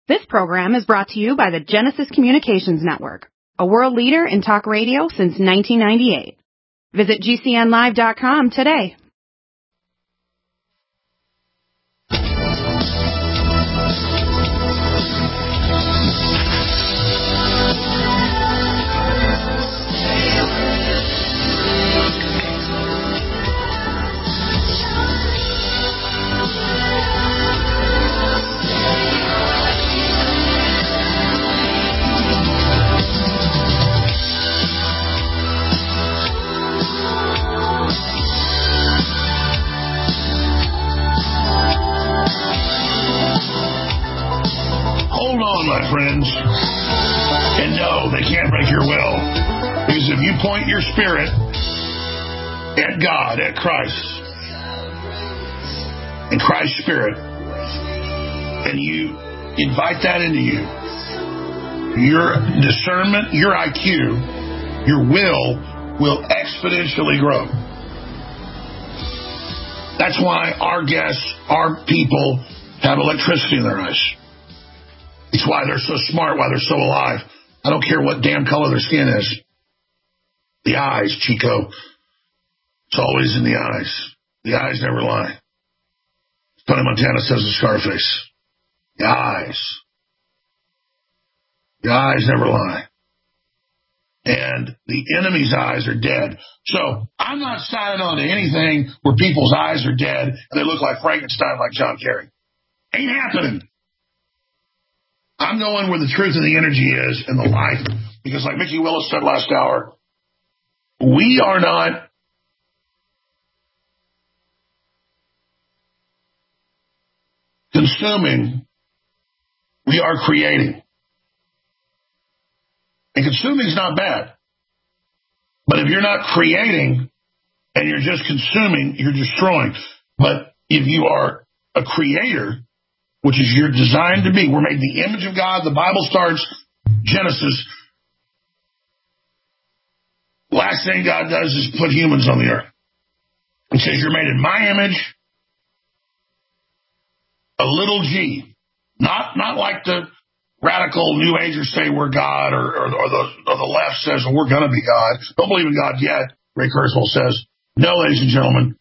This program is brought to you by the Genesis Communications Network, a world leader in talk radio since 1998. Visit GCNlive.com today. Hold on, my friends, and no, they can't break your will, because if you point your spirit at God, at Christ, and Christ's spirit, and you invite that into you, your discernment, your IQ, your will exponentially grow. That's why our guests, our people, have electricity in their eyes. It's why they're so smart, why they're so alive. I don't care what damn color their skin is. The eyes, Chico. It's always in the eyes. The eyes never lie. Tony Montana says in Scarface. The eyes. The eyes never lie. And the enemy's eyes are dead. So I'm not signing on to anything where people's eyes are dead and they look like Frankenstein like John Kerry. Ain't happening. I'm going where the truth and the energy is and the life. Because like Mickey Willis said last hour, we are not consuming, we are creating. And consuming is not bad. But if you're not creating and you're just consuming, you're destroying. But if you are a creator, which is you're designed to be, we're made in the image of God. The Bible starts, Genesis. Last thing God does is put humans on the earth. It says you're made in my image, a little g. Not like the radical New Agers say we're God, or the left says well, we're going to be God. Don't believe in God yet, Ray Kurzweil says. No, ladies and gentlemen.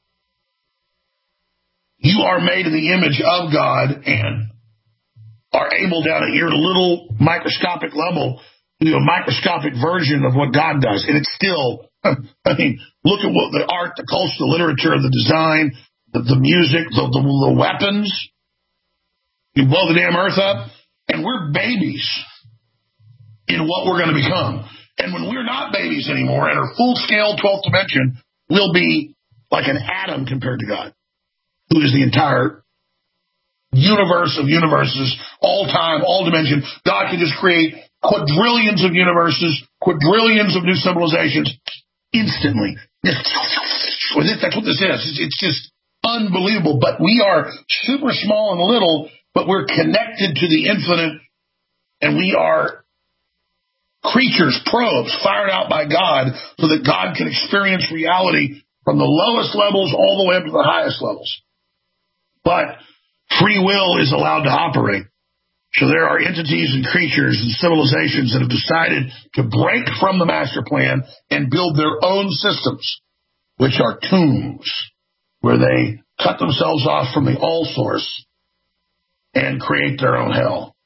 You are made in the image of God and are able down at your little microscopic level to do a microscopic version of what God does. And it's still, I mean, look at what the art, the culture, the literature, the design, the music, the weapons. You blow the damn earth up, and we're babies in what we're going to become. And when we're not babies anymore and are full-scale 12th dimension, we'll be like an atom compared to God, who is the entire universe of universes, all time, all dimension. God can just create quadrillions of universes, quadrillions of new civilizations instantly. That's what this is. It's just unbelievable. But we are super small and little, but we're connected to the infinite, and we are creatures, probes, fired out by God so that God can experience reality from the lowest levels all the way up to the highest levels. But free will is allowed to operate. So there are entities and creatures and civilizations that have decided to break from the master plan and build their own systems, which are tombs, where they cut themselves off from the all source and create their own hell.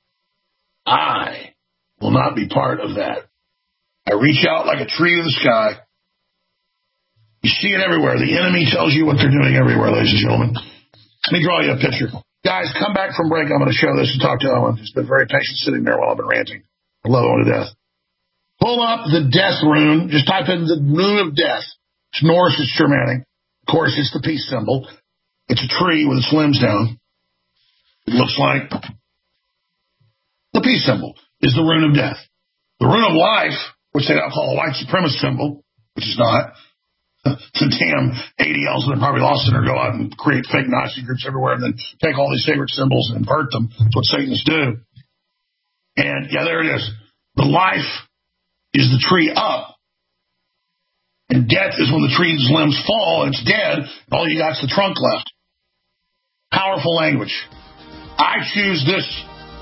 I will not be part of that. I reach out like a tree to the sky. You see it everywhere. The enemy tells you what they're doing everywhere, ladies and gentlemen. Let me draw you a picture. Guys, come back from break. I'm going to show this and talk to Owen, who's been very patient sitting there while I've been ranting. I love Owen to death. Pull up the death rune. Just type in the rune of death. It's Norse, it's Germanic. Of course, it's the peace symbol. It's a tree with its limbs down. It looks like the peace symbol is the rune of death. The rune of life, which they now call a white supremacist symbol, which is not. Some damn ADLs that are probably lost in her go out and create fake Nazi groups everywhere and then take all these sacred symbols and invert them. That's what Satanists do. And yeah, there it is. The life is the tree up, and death is when the tree's limbs fall and it's dead, and all you got is the trunk left. Powerful language. I choose this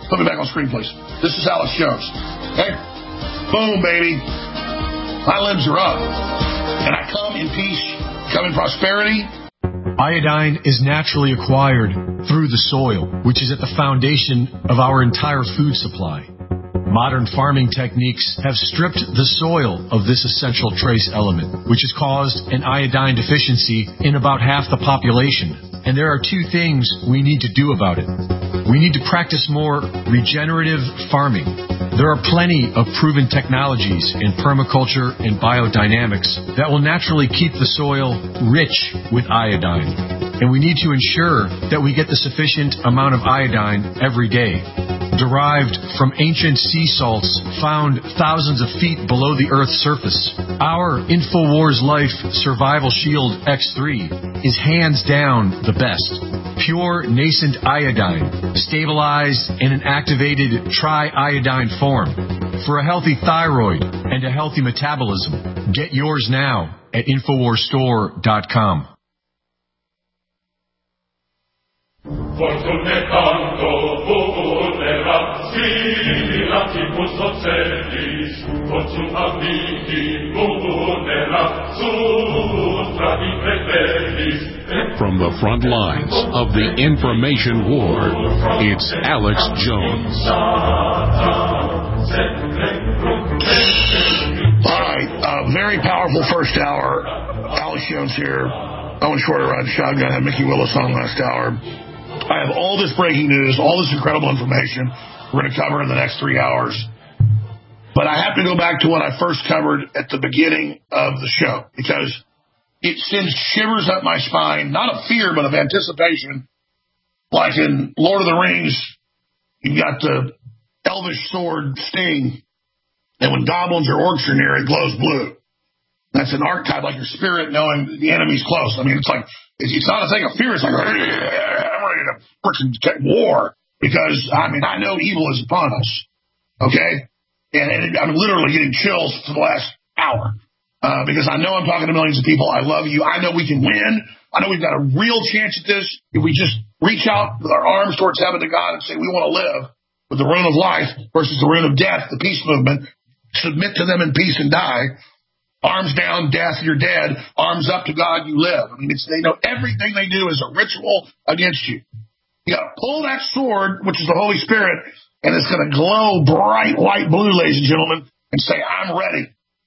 Put me back on screen, please. This is Alex Jones. Okay? Boom, baby. My limbs are up. And I come in peace, come in prosperity. Iodine is naturally acquired through the soil, which is at the foundation of our entire food supply. Modern farming techniques have stripped the soil of this essential trace element, which has caused an iodine deficiency in about half the population. And there are two things we need to do about it. We need to practice more regenerative farming. There are plenty of proven technologies in permaculture and biodynamics that will naturally keep the soil rich with iodine. And we need to ensure that we get the sufficient amount of iodine every day. Derived from ancient sea salts found thousands of feet below the Earth's surface, our InfoWars Life Survival Shield X3 is hands down the best. Pure nascent iodine, stabilized in an activated tri-iodine form. For a healthy thyroid and a healthy metabolism, get yours now at InfoWarsStore.com. Fortune tanto volerat scribiratibus ocellis, fortune avidi volerat sutra imprevelis. From the front lines of the information war, it's Alex Jones. All right, very powerful first hour. Alex Jones here. Owen Shorter riding shotgun. I had Mickey Willis on last hour. I have all this breaking news, all this incredible information we're going to cover in the next 3 hours. But I have to go back to what I first covered at the beginning of the show, because it sends shivers up my spine, not of fear, but of anticipation. Like in Lord of the Rings, you've got the elvish sword Sting, and when goblins or orcs are near, it glows blue. That's an archetype, like your spirit knowing the enemy's close. I mean, it's like, it's not a thing of fear. It's like, I'm ready to freaking get war, because, I mean, I know evil is upon us, okay? And I'm literally getting chills for the last hour, because I know I'm talking to millions of people. I love you. I know we can win. I know we've got a real chance at this if we just reach out with our arms towards heaven to God and say we want to live with the rune of life versus the rune of death, the peace movement. Submit to them in peace and die. Arms down, death, you're dead. Arms up to God, you live. I mean, they know everything they do is a ritual against you. You got to pull that sword, which is the Holy Spirit, and it's going to glow bright white blue, ladies and gentlemen, and say, I'm ready.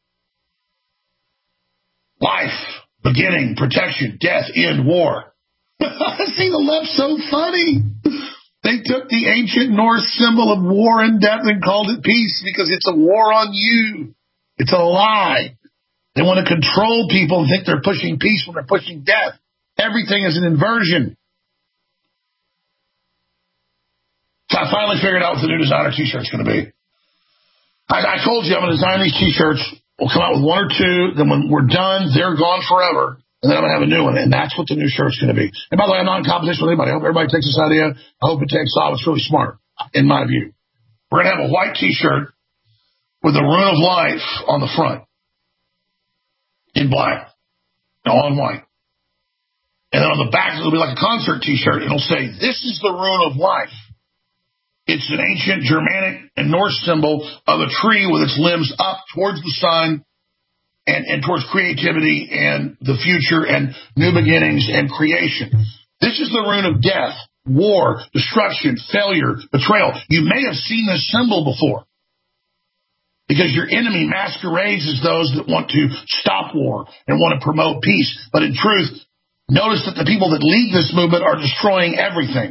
Life, beginning, protection, death, end, war. See, the left's so funny. They took the ancient Norse symbol of war and death and called it peace because it's a war on you. It's a lie. They want to control people and think they're pushing peace when they're pushing death. Everything is an inversion. So I finally figured out what the new designer T-shirt's going to be. I told you I'm going to design these T-shirts. We'll come out with one or two. Then when we're done, they're gone forever. And then I'm going to have a new one. And that's what the new shirt's going to be. And by the way, I'm not in competition with anybody. I hope everybody takes this idea. I hope it takes off. It's really smart, in my view. We're going to have a white T-shirt with the rune of life on the front. In black, all in white. And then on the back, it'll be like a concert T-shirt. It'll say, this is the rune of life. It's an ancient Germanic and Norse symbol of a tree with its limbs up towards the sun and towards creativity and the future and new beginnings and creation. This is the rune of death, war, destruction, failure, betrayal. You may have seen this symbol before, because your enemy masquerades as those that want to stop war and want to promote peace. But in truth, notice that the people that lead this movement are destroying everything.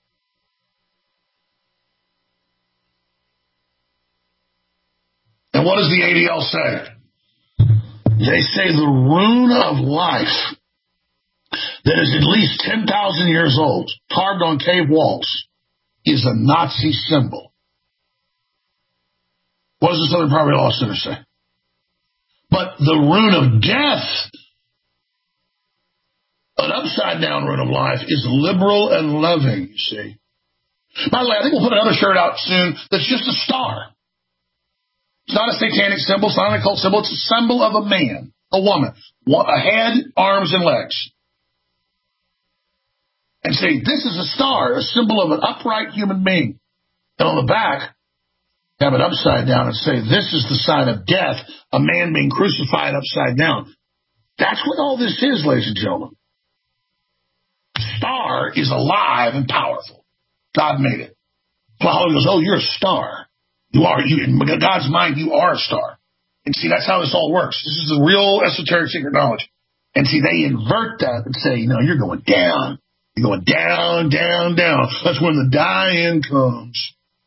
And what does the ADL say? They say the rune of life that is at least 10,000 years old, carved on cave walls, is a Nazi symbol. What does the Southern Poverty Law Center say? But the rune of death, an upside-down rune of life, is liberal and loving, you see. By the way, I think we'll put another shirt out soon that's just a star. It's not a satanic symbol. It's not an occult symbol. It's a symbol of a man, a woman, a head, arms, and legs. And say, this is a star, a symbol of an upright human being. And on the back, have it upside down and say, this is the sign of death, a man being crucified upside down. That's what all this is, ladies and gentlemen. Star is alive and powerful. God made it. Hollywood goes, oh, you're a star. You are. In God's mind, you are a star. And see, that's how this all works. This is the real esoteric secret knowledge. And see, they invert that and say, no, you're going down. You're going down, down, down. That's when the die-in comes.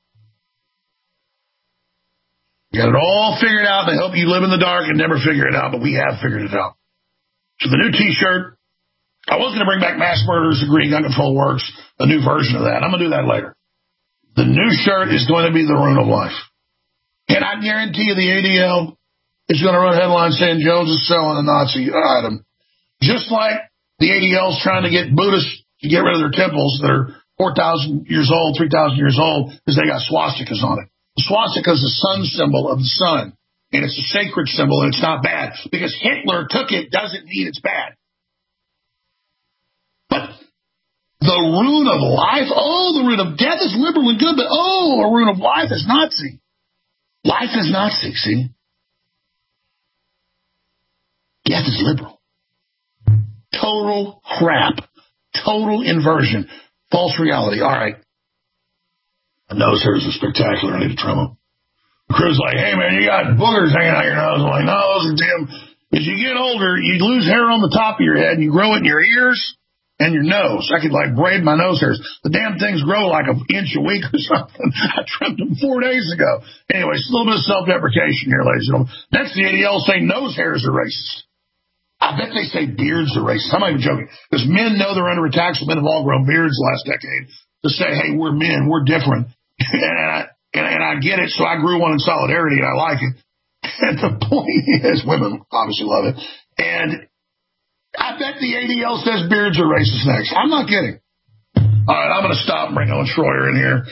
You got it all figured out. They help you live in the dark and never figure it out, but we have figured it out. So the new T-shirt, I was going to bring back Mass Murderers Agree, Gun Control Works, a new version of that. I'm going to do that later. The new shirt is going to be the Rune of Life. And I guarantee you the ADL is going to run headlines saying Jones is selling a Nazi item. Just like the ADL is trying to get Buddhists to get rid of their temples that are 4,000 years old, 3,000 years old, because they got swastikas on it. The swastika is the sun symbol of the sun, and it's a sacred symbol, and it's not bad. Because Hitler took it doesn't mean it's bad. But the rune of life, the rune of death is liberal and good, but a rune of life is Nazi. Life is Nazi, see? Death is liberal. Total crap. Total inversion. False reality. All right. My nose hairs are spectacular. I need to trim them. The crew's like, hey, man, you got boogers hanging out your nose. I'm like, no, those are Tim. As you get older, you lose hair on the top of your head, and you grow it in your ears and your nose. I could, braid my nose hairs. The damn things grow like an inch a week or something. I trimmed them 4 days ago. Anyway, it's a little bit of self-deprecation here, ladies and gentlemen. Next, the ADL saying nose hairs are racist. I bet they say beards are racist. I'm not even joking. Because men know they're under attack, so men have all grown beards the last decade to say, hey, we're men, we're different. And I get it, so I grew one in solidarity, and I like it. And the point is, women obviously love it. And I bet the ADL says beards are racist next. I'm not kidding. All right, I'm going to stop and bring Owen Schroyer in here.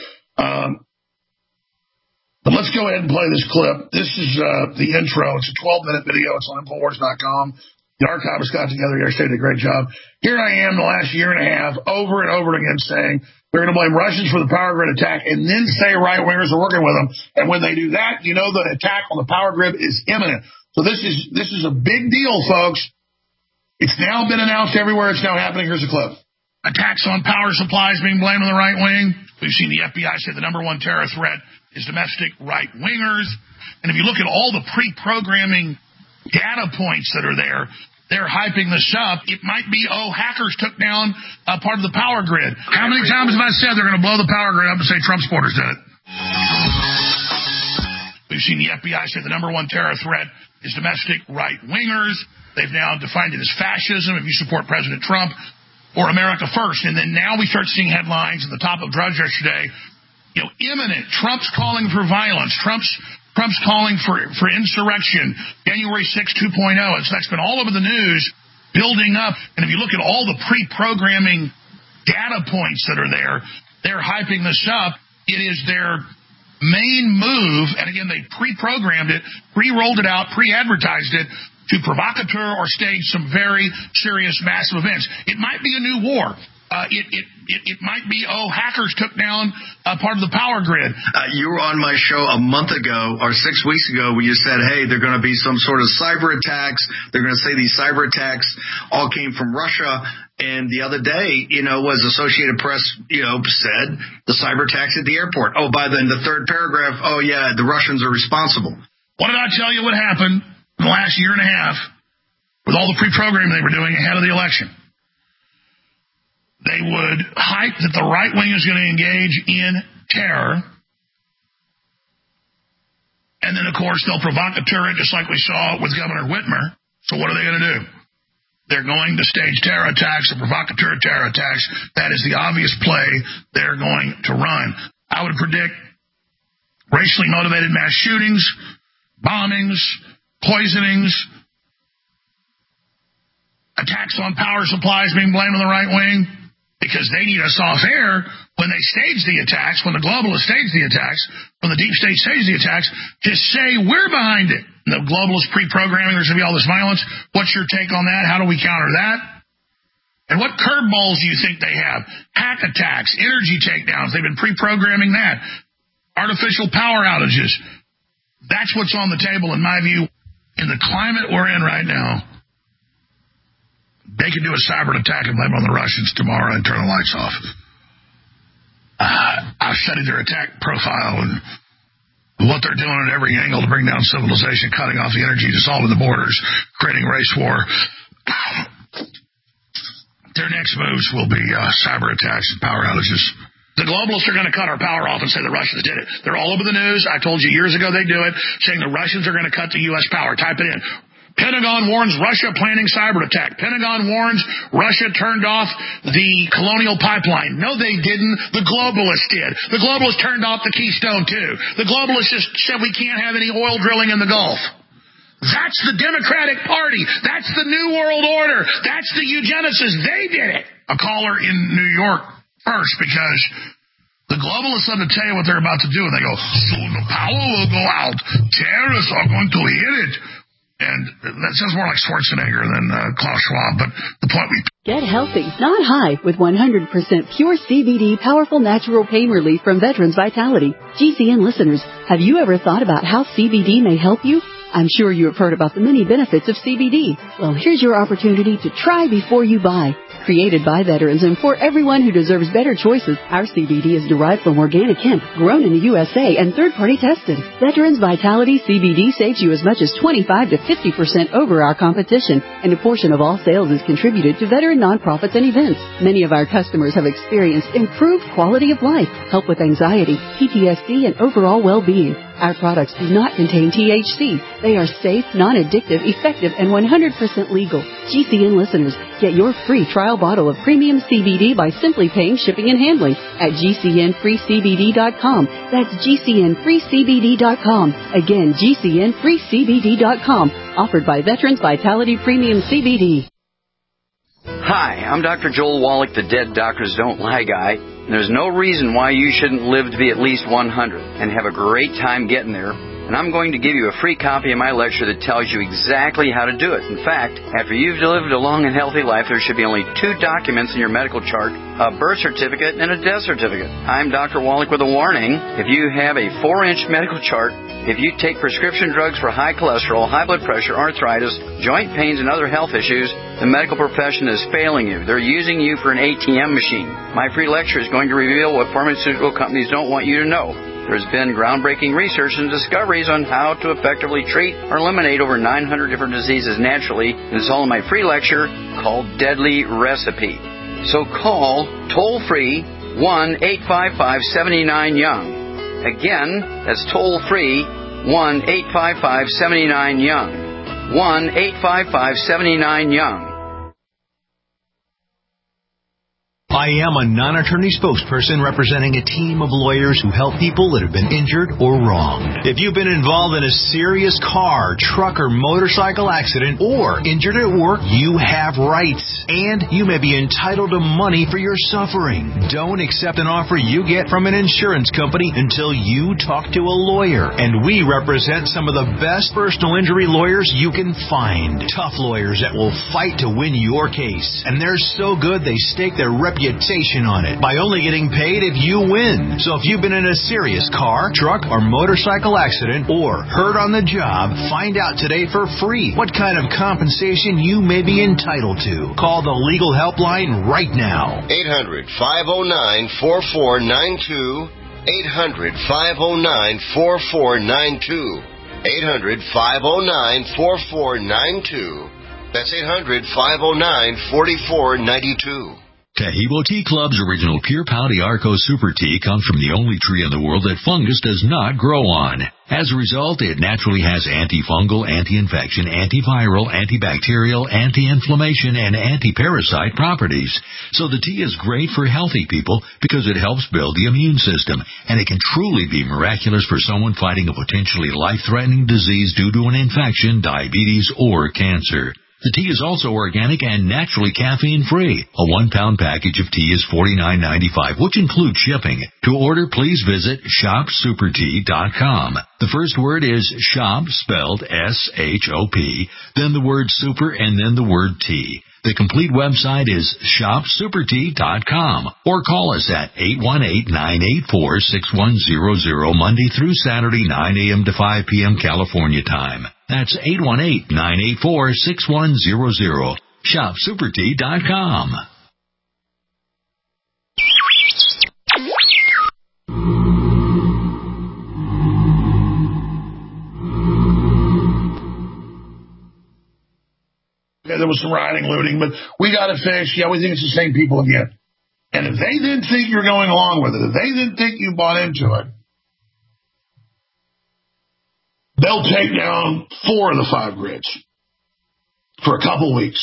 But let's go ahead and play this clip. This is the intro. It's a 12-minute video. It's on Infowars.com. The archivist got together yesterday, did a great job. Here I am the last year and a half, over and over again saying they're going to blame Russians for the power grid attack and then say right-wingers are working with them. And when they do that, you know the attack on the power grid is imminent. So this is a big deal, folks. It's now been announced everywhere. It's now happening. Here's a clip. Attacks on power supplies being blamed on the right wing. We've seen the FBI say the number one terror threat is domestic right-wingers. And if you look at all the pre-programming data points that are there, they're hyping this up. It might be, hackers took down a part of the power grid. How many times have I said they're going to blow the power grid up and say Trump supporters did it? We've seen the FBI say the number one terror threat is domestic right-wingers. They've now defined it as fascism if you support President Trump or America First. And then now we start seeing headlines at the top of Drudge yesterday, imminent. Trump's calling for violence. Trump's calling for insurrection. January 6, 2.0. That's been all over the news, building up. And if you look at all the pre-programming data points that are there, they're hyping this up. It is their main move. And again, they pre-programmed it, pre-rolled it out, pre-advertised it to provocateur or stage some very serious massive events. It might be a new war. It might be, hackers took down a part of the power grid. You were on my show a month ago or 6 weeks ago when you said, hey, there are going to be some sort of cyber attacks. They're going to say these cyber attacks all came from Russia. And the other day, was Associated Press, said the cyber attacks at the airport. Oh, in the third paragraph, the Russians are responsible. What did I tell you what happened in the last year and a half with all the pre-programming they were doing ahead of the election? They would hype that the right wing is going to engage in terror. And then, of course, they'll provocateur it just like we saw with Governor Whitmer. So what are they going to do? They're going to stage terror attacks or provocateur terror attacks. That is the obvious play they're going to run. I would predict racially motivated mass shootings, bombings, poisonings, attacks on power supplies being blamed on the right wing. Because they need us off air when they stage the attacks, when the globalists stage the attacks, when the deep state stage the attacks, to say we're behind it. And the globalists pre-programming, there's going to be all this violence. What's your take on that? How do we counter that? And what curveballs do you think they have? Hack attacks, energy takedowns. They've been pre-programming that. artificial power outages. That's what's on the table, in my view. In the climate we're in right now, they could do a cyber attack and blame on the Russians tomorrow and turn the lights off. I've studied their attack profile and what they're doing at every angle to bring down civilization, cutting off the energy, dissolving the borders, creating race war. Their next moves will be cyber attacks and power outages. The globalists are going to cut our power off and say the Russians did it. They're all over the news. I told you years ago they do it, saying the Russians are going to cut the U.S. power. Type it in. Pentagon warns Russia planning cyber attack. Pentagon warns Russia turned off the Colonial Pipeline. No, they didn't. The globalists did. The globalists turned off the Keystone, too. The globalists just said we can't have any oil drilling in the Gulf. That's the Democratic Party. That's the New World Order. That's the eugenicists. They did it. A caller in New York first, because the globalists have to tell you what they're about to do, and they go, soon the power will go out. Terrorists are going to hit it. And that sounds more like Schwarzenegger than Klaus Schwab, but the point we... Get healthy, not high, with 100% pure CBD powerful natural pain relief from Veterans Vitality. GCN listeners, have you ever thought about how CBD may help you? I'm sure you have heard about the many benefits of CBD. Well, here's your opportunity to try before you buy. Created by veterans and for everyone who deserves better choices, our CBD is derived from organic hemp, grown in the USA and third-party tested. Veterans Vitality CBD saves you as much as 25 to 50% over our competition, and a portion of all sales is contributed to veteran nonprofits and events. Many of our customers have experienced improved quality of life, help with anxiety, PTSD, and overall well-being. Our products do not contain THC. They are safe, non-addictive, effective, and 100% legal. GCN listeners, get your free trial bottle of premium CBD by simply paying shipping and handling at GCNFreeCBD.com. That's GCNFreeCBD.com. Again, GCNFreeCBD.com. Offered by Veterans Vitality Premium CBD. Hi, I'm Dr. Joel Wallach, the Dead Doctors Don't Lie guy. There's no reason why you shouldn't live to be at least 100 and have a great time getting there. And I'm going to give you a free copy of my lecture that tells you exactly how to do it. In fact, after you've lived a long and healthy life, there should be only 2 documents in your medical chart, a birth certificate and a death certificate. I'm Dr. Wallach with a warning. If you have a 4-inch medical chart, if you take prescription drugs for high cholesterol, high blood pressure, arthritis, joint pains, and other health issues, the medical profession is failing you. They're using you for an ATM machine. My free lecture is going to reveal what pharmaceutical companies don't want you to know. There's been groundbreaking research and discoveries on how to effectively treat or eliminate over 900 different diseases naturally. And it's all in my free lecture called Deadly Recipe. So call toll-free 1-855-79-YOUNG. Again, that's toll-free 1-855-79-YOUNG. 1-855-79-YOUNG. I am a non-attorney spokesperson representing a team of lawyers who help people that have been injured or wronged. If you've been involved in a serious car, truck, or motorcycle accident or injured at work, you have rights, and you may be entitled to money for your suffering. Don't accept an offer you get from an insurance company until you talk to a lawyer, and we represent some of the best personal injury lawyers you can find. Tough lawyers that will fight to win your case, and they're so good they stake their reputation on it by only getting paid if you win. So if you've been in a serious car, truck, or motorcycle accident or hurt on the job, find out today for free what kind of compensation you may be entitled to. Call the legal helpline right now. 800-509-4492. 800-509-4492. 800-509-4492. That's 800-509-4492. Tahibo Tea Club's original Pure Pau d'Arco Super Tea comes from the only tree in the world that fungus does not grow on. As a result, it naturally has antifungal, anti-infection, antiviral, antibacterial, anti-inflammation, and anti-parasite properties. So the tea is great for healthy people because it helps build the immune system, and it can truly be miraculous for someone fighting a potentially life-threatening disease due to an infection, diabetes, or cancer. The tea is also organic and naturally caffeine-free. A 1-pound package of tea is $49.95, which includes shipping. To order, please visit shopsupertea.com. The first word is shop, spelled S-H-O-P, then the word super, and then the word tea. The complete website is shopsupertea.com or call us at 818-984-6100 Monday through Saturday, 9 a.m. to 5 p.m. California time. That's 818-984-6100. Shopsupertea.com. There was some rioting, looting, but we got it fixed. Yeah, we think it's the same people again. And if they didn't think you're going along with it, if they didn't think you bought into it, they'll take down 4 of the 5 grids for a couple weeks.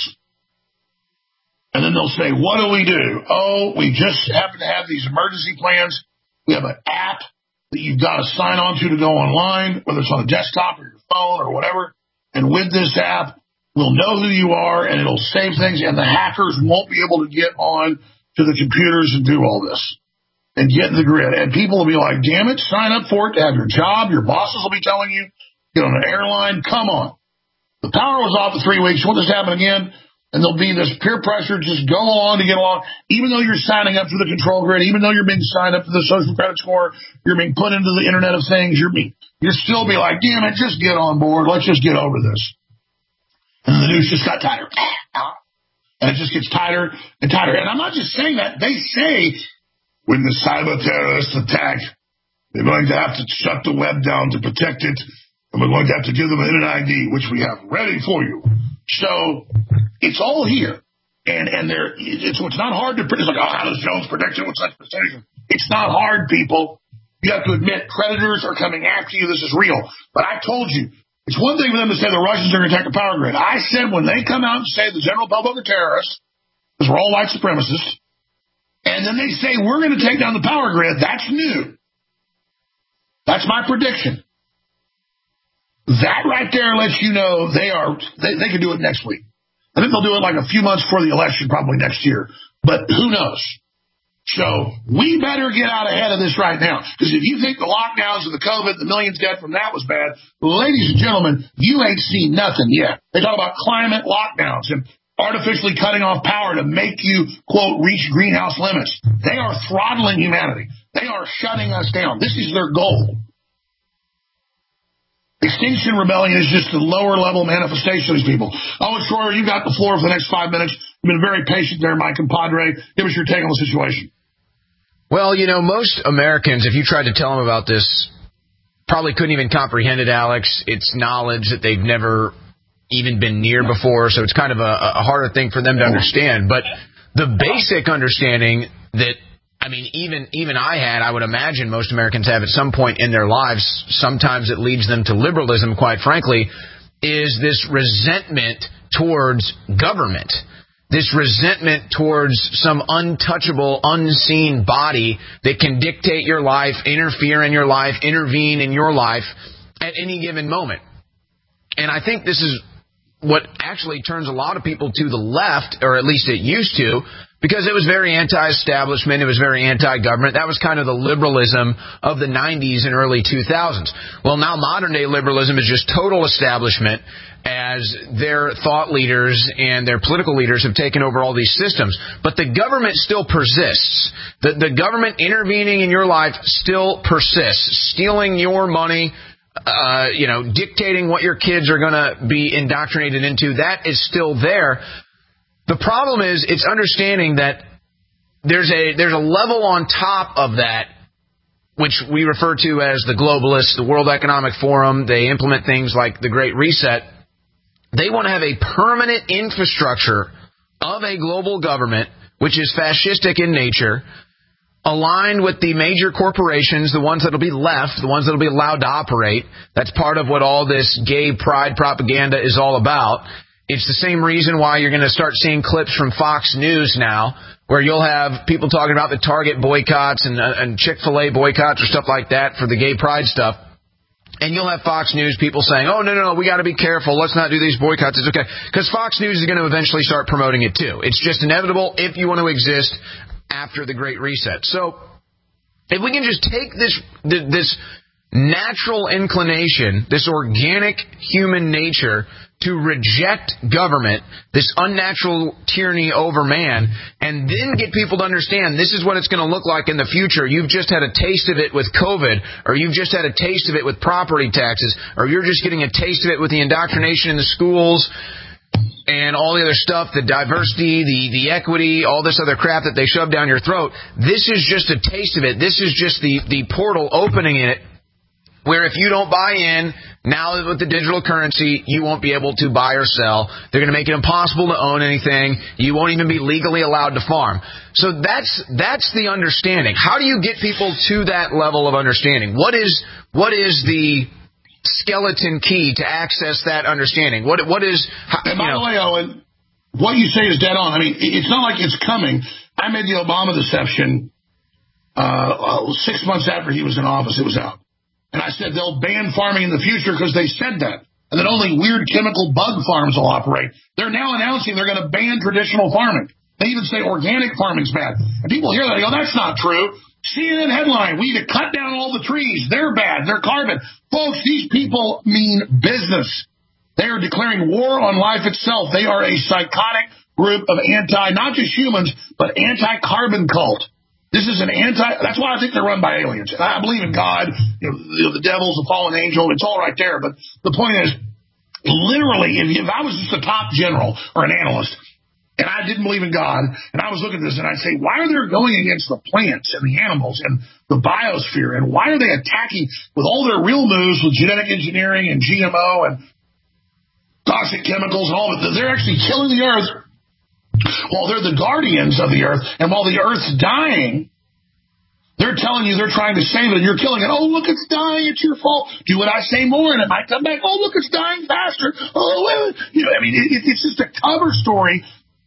And then they'll say, what do? Oh, we just happen to have these emergency plans. We have an app that you've got to sign on to go online, whether it's on a desktop or your phone or whatever. And with this app, we'll know who you are, and it'll save things, and the hackers won't be able to get on to the computers and do all this and get in the grid. And people will be like, damn it, sign up for it to have your job. Your bosses will be telling you, get on an airline, come on. The power was off for 3 weeks. Won't this happen again? And there'll be this peer pressure, just go along to get along. Even though you're signing up for the control grid, even though you're being signed up for the social credit score, you're being put into the Internet of Things, you're still be like, damn it, just get on board. Let's just get over this. And the news just got tighter. And it just gets tighter and tighter. And I'm not just saying that. They say when the cyber terrorists attack, they're going to have to shut the web down to protect it. And we're going to have to give them an Internet ID, which we have ready for you. So it's all here. And it's not hard to predict. It's like, how does Jones predict it with such precision? It's not hard, people. You have to admit, predators are coming after you. This is real. But I told you, it's one thing for them to say the Russians are going to attack the power grid. I said when they come out and say the general public are terrorists, because we're all white supremacists, and then they say we're going to take down the power grid, that's new. That's my prediction. That right there lets you know they can do it next week. I think they'll do it like a few months before the election, probably next year. But who knows? So we better get out ahead of this right now. Because if you think the lockdowns and the COVID, the millions dead from that was bad, ladies and gentlemen, you ain't seen nothing yet. They talk about climate lockdowns and artificially cutting off power to make you, quote, reach greenhouse limits. They are throttling humanity. They are shutting us down. This is their goal. Extinction Rebellion is just a lower-level manifestation of these people. Owen Schroyer, you got the floor for the next 5 minutes. You've been very patient there, my compadre. Give us your take on the situation. Well, most Americans, if you tried to tell them about this, probably couldn't even comprehend it, Alex. It's knowledge that they've never even been near before, so it's kind of a harder thing for them to understand. But the basic understanding that, even I would imagine most Americans have at some point in their lives, sometimes it leads them to liberalism, quite frankly, is this resentment towards government. This resentment towards some untouchable, unseen body that can dictate your life, interfere in your life, intervene in your life at any given moment. And I think this is what actually turns a lot of people to the left, or at least it used to, because it was very anti-establishment, it was very anti-government. That was kind of the liberalism of the 90s and early 2000s. Well, now modern-day liberalism is just total establishment, as their thought leaders and their political leaders have taken over all these systems. But the government still persists. The government intervening in your life still persists, stealing your money, dictating what your kids are going to be indoctrinated into. That is still there. The problem is it's understanding that there's a level on top of that, which we refer to as the globalists, the World Economic Forum. They implement things like the Great Reset. They want to have a permanent infrastructure of a global government, which is fascistic in nature, aligned with the major corporations, the ones that will be left, the ones that will be allowed to operate. That's part of what all this gay pride propaganda is all about. It's the same reason why you're going to start seeing clips from Fox News now, where you'll have people talking about the Target boycotts and Chick-fil-A boycotts or stuff like that for the gay pride stuff. And you'll have Fox News people saying, oh, no, we got to be careful. Let's not do these boycotts. It's okay. Because Fox News is going to eventually start promoting it too. It's just inevitable if you want to exist after the Great Reset. So if we can just take this natural inclination, this organic human nature to reject government, this unnatural tyranny over man, and then get people to understand this is what it's going to look like in the future. You've just had a taste of it with COVID, or you've just had a taste of it with property taxes, or you're just getting a taste of it with the indoctrination in the schools and all the other stuff, the diversity, the equity, all this other crap that they shove down your throat. This is just a taste of it. This is just the portal opening in it, where if you don't buy in, now with the digital currency, you won't be able to buy or sell. They're going to make it impossible to own anything. You won't even be legally allowed to farm. So that's the understanding. How do you get people to that level of understanding? What is the skeleton key to access that understanding? What is? And by the way, Owen, what you say is dead on. I mean, it's not like it's coming. I made the Obama deception 6 months after he was in office. It was out. And I said they'll ban farming in the future because they said that. And that only weird chemical bug farms will operate. They're now announcing they're going to ban traditional farming. They even say organic farming's bad. And people hear that and go, that's not true. CNN headline, we need to cut down all the trees. They're bad. They're carbon. Folks, these people mean business. They are declaring war on life itself. They are a psychotic group of not just humans, but anti-carbon cult. This is that's why I think they're run by aliens. I believe in God, the devil's a fallen angel. It's all right there. But the point is, literally, if I was just a top general or an analyst, and I didn't believe in God, and I was looking at this, and I'd say, why are they going against the plants and the animals and the biosphere? And why are they attacking with all their real moves with genetic engineering and GMO and toxic chemicals and all of it? They're actually killing the earth. Well, they're the guardians of the earth, and while the earth's dying, they're telling you they're trying to save it, and you're killing it. Oh, look, it's dying. It's your fault. Do what I say more, and it might come back. Oh, look, it's dying faster. Oh, wait. It's just a cover story.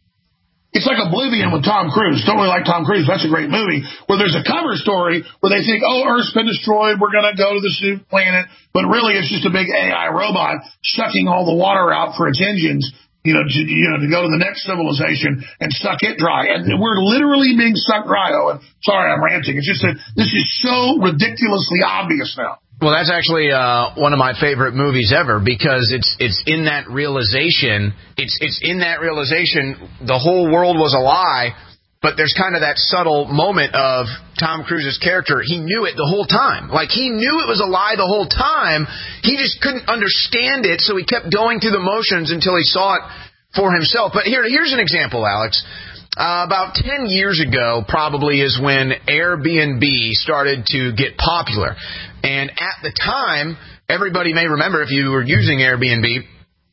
It's like Oblivion with Tom Cruise. Don't really like Tom Cruise. That's a great movie. Where there's a cover story where they think, oh, Earth's been destroyed. We're going to go to the soup planet. But really, it's just a big AI robot sucking all the water out for its engines. To go to the next civilization and suck it dry. And we're literally being sucked dry, Owen. Sorry, I'm ranting. It's just that this is so ridiculously obvious now. Well, that's actually one of my favorite movies ever, because it's in that realization. It's in that realization the whole world was a lie. But there's kind of that subtle moment of Tom Cruise's character. He knew it the whole time. Like, he knew it was a lie the whole time. He just couldn't understand it, so he kept going through the motions until he saw it for himself. But here's an example, Alex. About 10 years ago, probably, is when Airbnb started to get popular. And at the time, everybody may remember, if you were using Airbnb,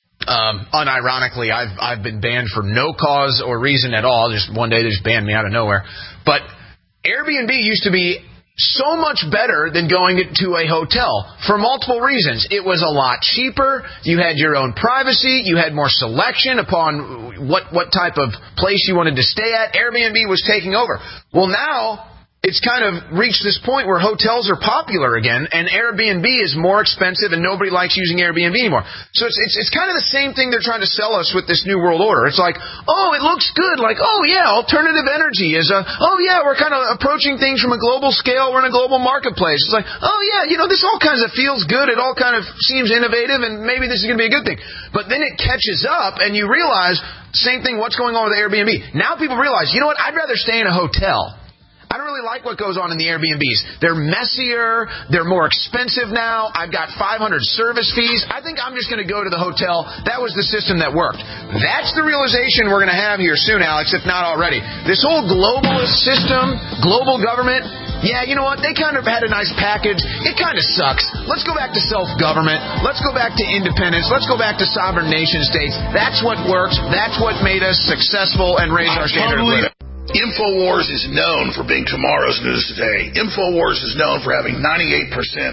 unironically, I've been banned for no cause or reason at all. Just one day they just banned me out of nowhere. But Airbnb used to be so much better than going to a hotel for multiple reasons. It was a lot cheaper. You had your own privacy. You had more selection upon what type of place you wanted to stay at. Airbnb was taking over. Well, now it's kind of reached this point where hotels are popular again, and Airbnb is more expensive, and nobody likes using Airbnb anymore. So it's kind of the same thing they're trying to sell us with this New World Order. It's like, oh, it looks good. Like, oh, yeah, alternative energy is we're kind of approaching things from a global scale. We're in a global marketplace. It's like, oh, yeah, this all kinds of feels good. It all kind of seems innovative, and maybe this is going to be a good thing. But then it catches up, and you realize, same thing, what's going on with Airbnb. Now people realize, you know what, I'd rather stay in a hotel. I don't really like what goes on in the Airbnbs. They're messier. They're more expensive now. I've got 500 service fees. I think I'm just going to go to the hotel. That was the system that worked. That's the realization we're going to have here soon, Alex, if not already. This whole globalist system, global government, yeah, you know what? They kind of had a nice package. It kind of sucks. Let's go back to self-government. Let's go back to independence. Let's go back to sovereign nation states. That's what works. That's what made us successful and raised our standard of living. InfoWars is known for being tomorrow's news today. InfoWars is known for having 98%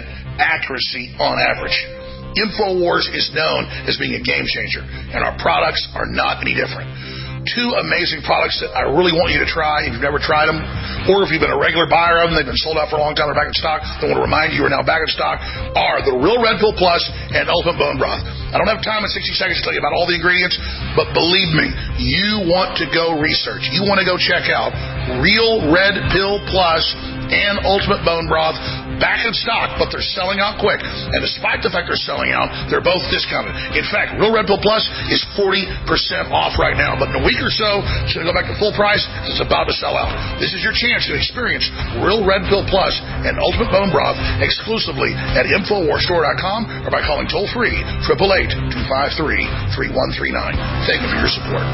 accuracy on average. InfoWars is known as being a game changer, and our products are not any different. Two amazing products that I really want you to try if you've never tried them, or if you've been a regular buyer of them, they've been sold out for a long time, they're back in stock, I want to remind you are now back in stock, are the Real Red Pill Plus and Ultimate Bone Broth. I don't have time in 60 seconds to tell you about all the ingredients, but believe me, you want to go research. You want to go check out Real Red Pill Plus and Ultimate Bone Broth. back in stock, but they're selling out quick. And despite the fact they're selling out, they're both discounted. In fact, Real Red Pill Plus is 40% off right now, but in a week or so, it's going to go back to full price. It's about to sell out. This is your chance to experience Real Red Pill Plus and Ultimate Bone Broth exclusively at InfoWarsStore.com or by calling toll-free 888-253-3139. Thank you for your support.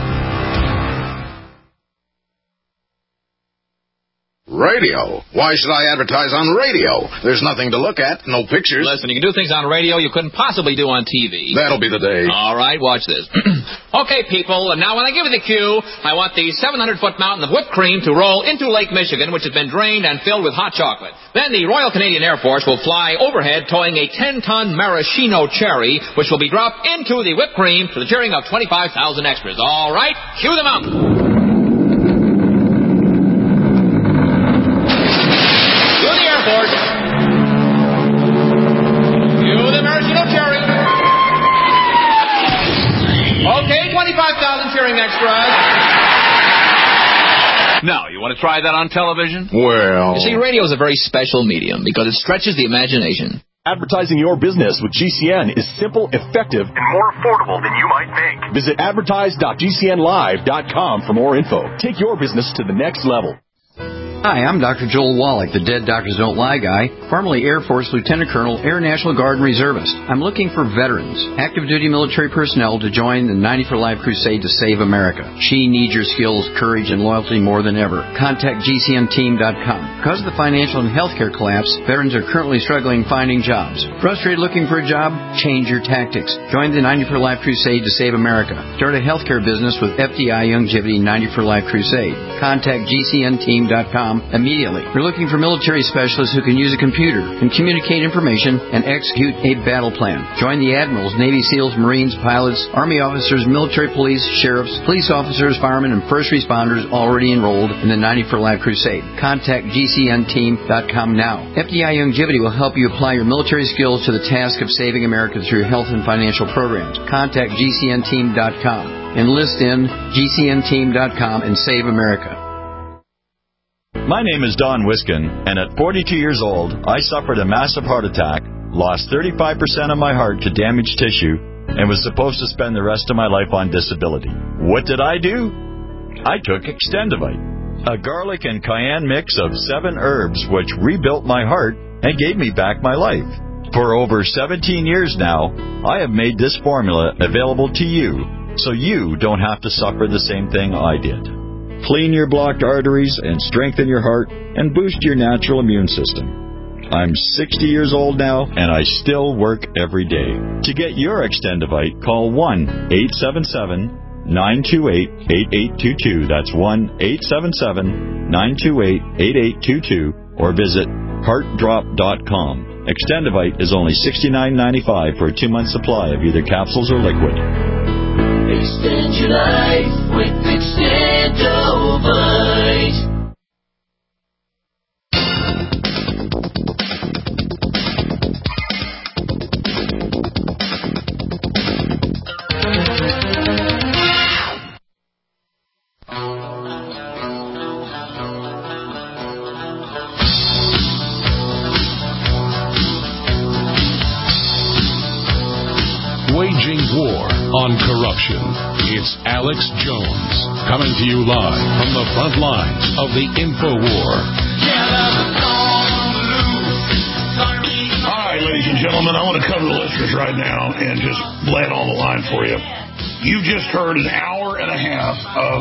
Radio. Why should I advertise on radio? There's nothing to look at, no pictures. Listen, you can do things on radio you couldn't possibly do on TV. That'll be the day. All right, watch this. Okay, people, and now when I give you the cue, I want the 700-foot mountain of whipped cream to roll into Lake Michigan, which has been drained and filled with hot chocolate. Then the Royal Canadian Air Force will fly overhead towing a 10-ton maraschino cherry, which will be dropped into the whipped cream to the cheering of 25,000 extras. All right, cue the mountain. Okay, 25,000 cheering extras. Now, you want to try that on television? Well... You see, radio is a very special medium because it stretches the imagination. Advertising your business with GCN is simple, effective, and more affordable than you might think. Visit advertise.gcnlive.com for more info. Take your business to the next level. Hi, I'm Dr. Joel Wallach, the Dead Doctors Don't Lie guy, formerly Air Force Lieutenant Colonel, Air National Guard and Reservist. I'm looking for veterans, active duty military personnel to join the 90 for Life crusade to save America. She needs your skills, courage, and loyalty more than ever. Contact GCNteam.com. Because of the financial and healthcare collapse, veterans are currently struggling finding jobs. Frustrated looking for a job? Change your tactics. Join the 90 for Life crusade to save America. Start a healthcare business with FDI Youngevity 90 for Life crusade. Contact GCNteam.com immediately. We're looking for military specialists who can use a computer, can communicate information, and execute a battle plan. Join the admirals, Navy SEALs, Marines, pilots, Army officers, military police, sheriffs, police officers, firemen, and first responders already enrolled in the 90 for Life crusade. Contact GCNteam.com now. FDI Youngevity will help you apply your military skills to the task of saving America through health and financial programs. Contact GCNteam.com. Enlist in GCNteam.com and save America. My name is Don Wiskin, and at 42 years old, I suffered a massive heart attack, lost 35% of my heart to damaged tissue, and was supposed to spend the rest of my life on disability. What did I do? I took Extendivite, a garlic and cayenne mix of 7 herbs which rebuilt my heart and gave me back my life. For over 17 years now, I have made this formula available to you, so you don't have to suffer the same thing I did. Clean your blocked arteries and strengthen your heart and boost your natural immune system. I'm 60 years old now, and I still work every day. To get your Extendivite, call 1-877-928-8822. That's 1-877-928-8822, or visit heartdrop.com. Extendivite is only $69.95 for a 2-month supply of either capsules or liquid. Extend your life with Extendovite. Waging war on corruption. It's Alex Jones, coming to you live from the front lines of the InfoWar. All right, ladies and gentlemen, I want to cover the listeners right now and just lay it on the line for you. You've just heard an hour and a half of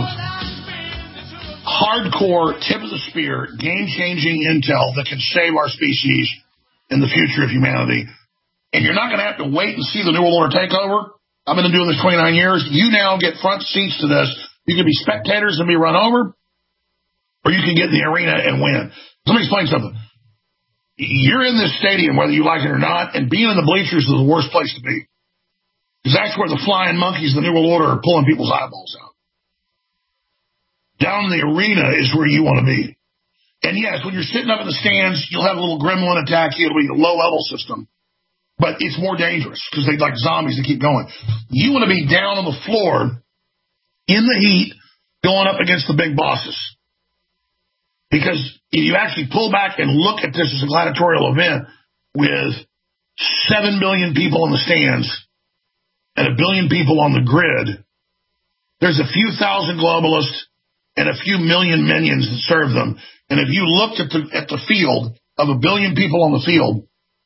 hardcore, tip of the spear, game-changing intel that can save our species in the future of humanity. And you're not going to have to wait and see the New World Order take over. I've been doing this 29 years. You now get front seats to this. You can be spectators and be run over, or you can get in the arena and win. Let me explain something. You're in this stadium, whether you like it or not, and being in the bleachers is the worst place to be. Because that's where the flying monkeys of the New World Order are pulling people's eyeballs out. Down in the arena is where you want to be. And yes, when you're sitting up in the stands, you'll have a little gremlin attack you. It'll be a low-level system. But it's more dangerous because they like zombies that keep going. You want to be down on the floor in the heat going up against the big bosses. Because if you actually pull back and look at this as a gladiatorial event with 7 billion people in the stands and 1 billion people on the grid, there's a few thousand globalists and a few million minions that serve them. And if you looked at the field of 1 billion people on the field,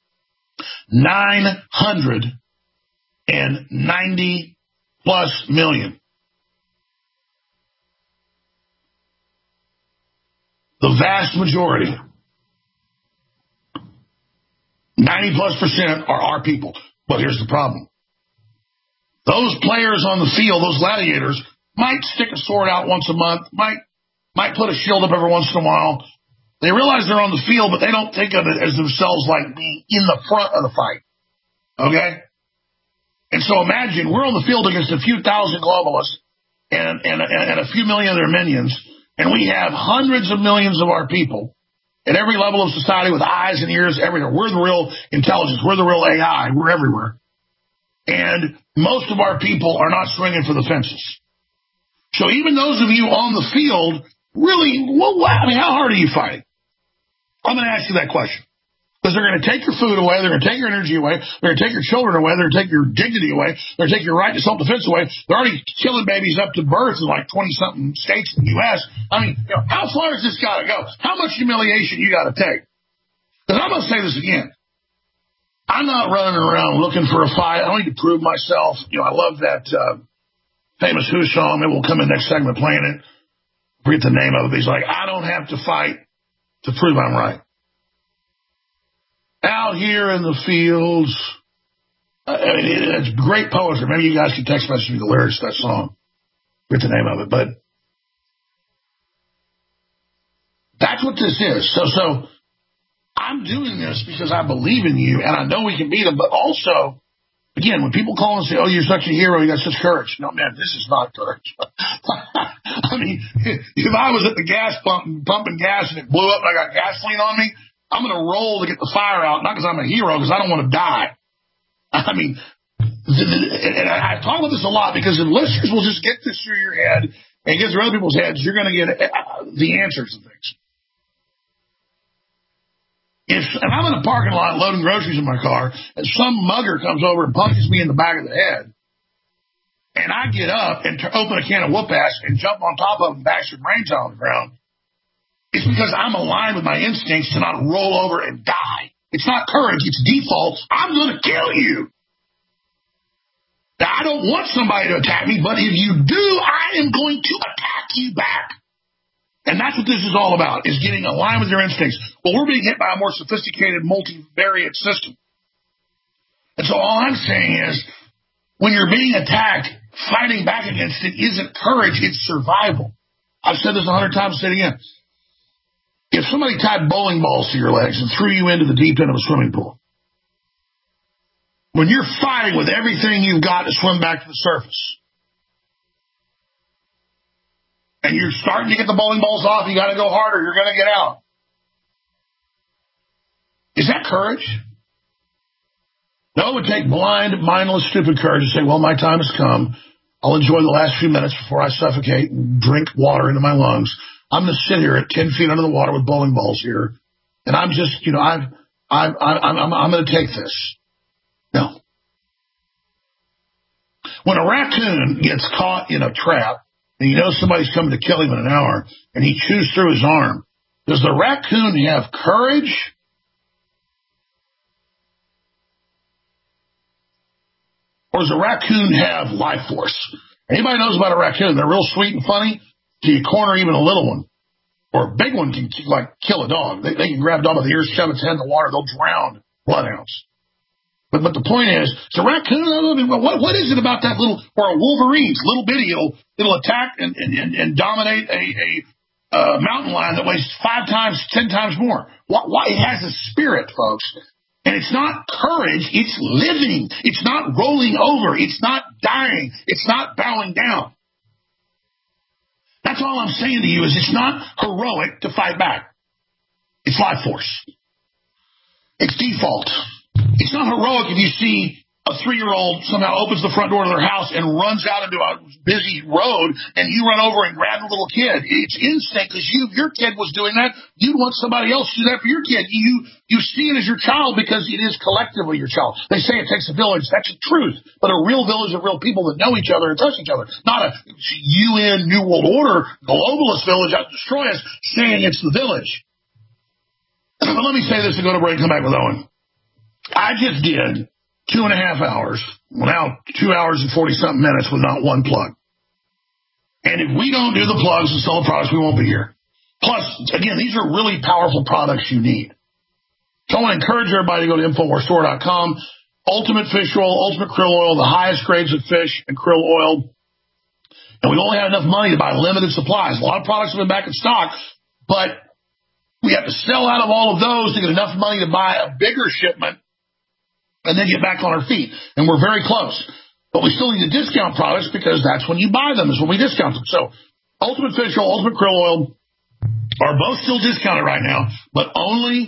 990 plus million. The vast majority, 90+% are our people. But here's the problem. Those players on the field, those gladiators, might stick a sword out once a month, might put a shield up every once in a while. They realize they're on the field, but they don't think of it as themselves like being in the front of the fight. Okay? And so imagine we're on the field against a few thousand globalists and a few million of their minions, and we have hundreds of millions of our people at every level of society with eyes and ears everywhere. We're the real intelligence. We're the real AI. We're everywhere. And most of our people are not swinging for the fences. So even those of you on the field, really, how hard are you fighting? I'm going to ask you that question. Because they're going to take your food away, they're going to take your energy away, they're going to take your children away, they're going to take your dignity away, they're going to take your right to self-defense away. They're already killing babies up to birth in like 20-something states in the U.S. I mean, how far has this got to go? How much humiliation you got to take? Because I'm going to say this again. I'm not running around looking for a fight. I don't need to prove myself. I love that famous Who song. Maybe we'll come in next segment playing it. Forget the name of it. But he's like, I don't have to fight to prove I'm right. Out here in the fields, it's great poetry. Maybe you guys can text message me the lyrics to that song. Forget the name of it, but that's what this is. So I'm doing this because I believe in you, and I know we can beat them. But also, again, when people call and say, "Oh, you're such a hero, you got such courage," no, man, this is not courage. I mean, if I was at the gas pump pumping gas and it blew up and I got gasoline on me, I'm going to roll to get the fire out, not because I'm a hero, because I don't want to die. I mean, and I talk about this a lot because if listeners will just get this through your head and get through other people's heads, you're going to get the answers to things. If I'm in a parking lot loading groceries in my car and some mugger comes over and punches me in the back of the head, and I get up and open a can of whoop ass and jump on top of him and bash your brains out on the ground, it's because I'm aligned with my instincts to not roll over and die. It's not courage. It's default. I'm going to kill you. Now, I don't want somebody to attack me, but if you do, I am going to attack you back. And that's what this is all about, is getting aligned with your instincts. Well, we're being hit by a more sophisticated, multivariate system. And so all I'm saying is, when you're being attacked, fighting back against it isn't courage, it's survival. I've said this 100 times, I'll say it again. If somebody tied bowling balls to your legs and threw you into the deep end of a swimming pool, when you're fighting with everything you've got to swim back to the surface, and you're starting to get the bowling balls off, you got to go harder, you're going to get out. Is that courage? No, it would take blind, mindless, stupid courage to say, well, my time has come. I'll enjoy the last few minutes before I suffocate and drink water into my lungs. I'm going to sit here at 10 feet under the water with bowling balls here, and I'm just, I'm going to take this. No. When a raccoon gets caught in a trap, and he knows somebody's coming to kill him in an hour, and he chews through his arm, does the raccoon have courage? Or does a raccoon have life force? Anybody knows about a raccoon? They're real sweet and funny. So you corner even a little one. Or a big one can kill a dog. They can grab a dog by the ears, shove its head in the water, they'll drown bloodhounds. But the point is, it's a raccoon. What is it about that little, or a wolverine's little bitty? It'll attack and dominate a mountain lion that weighs 5 times, 10 times more. Why? It has a spirit, folks. And it's not courage, it's living. It's not rolling over. It's not dying. It's not bowing down. That's all I'm saying to you is it's not heroic to fight back. It's life force. It's default. It's not heroic if you see a 3-year-old somehow opens the front door to their house and runs out into a busy road, and you run over and grab the little kid. It's instinct because your kid was doing that. You'd want somebody else to do that for your kid. You see it as your child because it is collectively your child. They say it takes a village. That's the truth. But a real village of real people that know each other and touch each other. Not a UN New World Order globalist village out to destroy us saying it's the village. But let me say this and go to break and come back with Owen. I just did 2.5 hours, well now 2 hours and 40-something minutes with not one plug. And if we don't do the plugs and sell the products, we won't be here. Plus, again, these are really powerful products you need. So I want to encourage everybody to go to InfoWarsStore.com. Ultimate fish oil, ultimate krill oil, the highest grades of fish and krill oil. And we only have enough money to buy limited supplies. A lot of products have been back in stock, but we have to sell out of all of those to get enough money to buy a bigger shipment and then get back on our feet. And we're very close. But we still need to discount products because that's when you buy them, is when we discount them. So Ultimate Fish Oil, Ultimate Krill Oil are both still discounted right now, but only